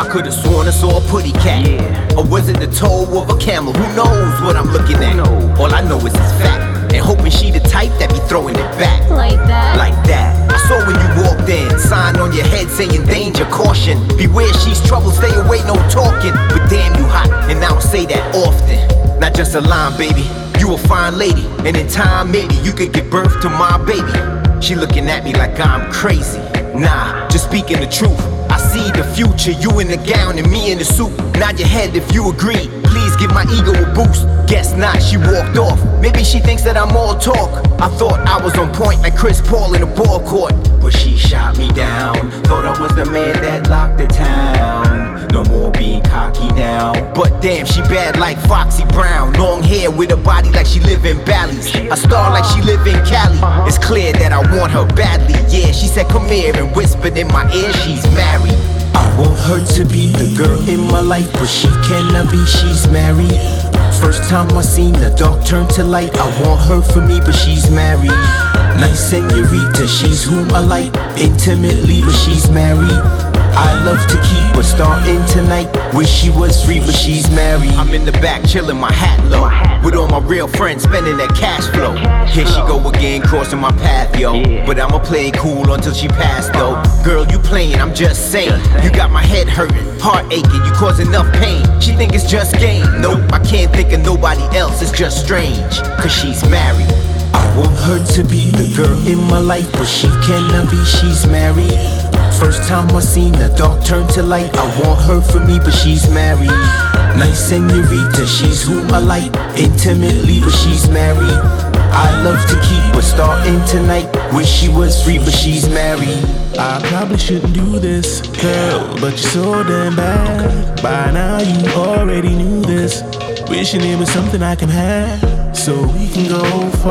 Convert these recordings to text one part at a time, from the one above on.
I could've sworn I saw a putty cat. Or was it the toe of a camel? Who knows what I'm looking at? All I know is it's fact, and hoping she the type that be throwing it back. Like that? Like that. I saw when you walked in, sign on your head saying danger, caution. Beware, she's trouble, stay away, no talking. But damn, you hot, and I don't say that often. Not just a line, baby, you a fine lady. And in time, maybe you could give birth to my baby. She looking at me like I'm crazy. Nah, just speaking the truth. I see the future, you in the gown and me in the suit. Nod your head if you agree, please give my ego a boost. Guess not, she walked off. Maybe she thinks that I'm all talk. I thought I was on point like Chris Paul in a ball court, but she shot me down. Thought I was the man that locked the town. No more being cocky now. But damn, she bad like Foxy Brown. Long hair with a body like she live in Bally's. A star like she live in Cali. It's clear that I want her badly. Yeah, she said come here and whispered in my ear she's married. I want her to be the girl in my life, but she cannot be, she's married. First time I seen the dark turn to light. I want her for me, but she's married. Nice senorita, she's whom I like intimately, but she's married. I love to keep her starting tonight. Wish she was free, but she's married. I'm in the back chilling my hat low, with all my real friends spending that cash flow. Here she go again, crossing my path, yo. But I'ma play it cool until she passed, though. Girl, you playing, I'm just saying. You got my head hurting, heart aching, you cause enough pain. She think it's just game. Nope, I can't think of nobody else, it's just strange, cause she's married. I want her to be the girl in my life, but she cannot be, she's married. First time I seen the dark turn to light. I want her for me, but she's married. Nice senorita, she's whom I like intimately, but she's married. I love to keep her starting tonight. Wish she was free, but she's married. I probably shouldn't do this, girl, but you're so damn bad. By now you already knew this. Wishing it was something I can have, so we can go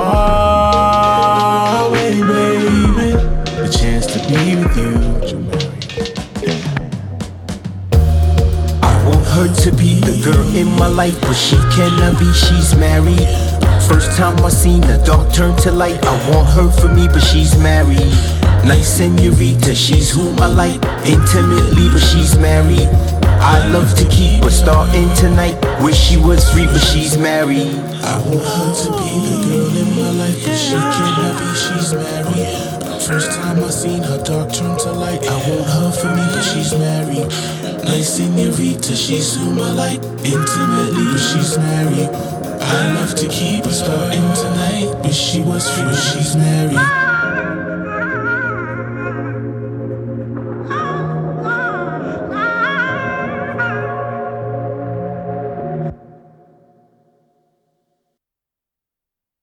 far away, baby. The chance to be with you. I want her to be the girl in my life, but she cannot be, she's married. First time I seen the dark turn to light. I want her for me, but she's married. Nice senorita, she's whom I like intimately, but she's married. I love to keep her starting tonight. Wish she was free, but she's married. I want her to be the girl in my life, but she cannot be, she's married. First time I seen her dark turn to light. I want her for me, but she's married. Nice senorita, she's whom I like intimately, but she's married. I love to keep her starting tonight. Wish she was free, but she's married.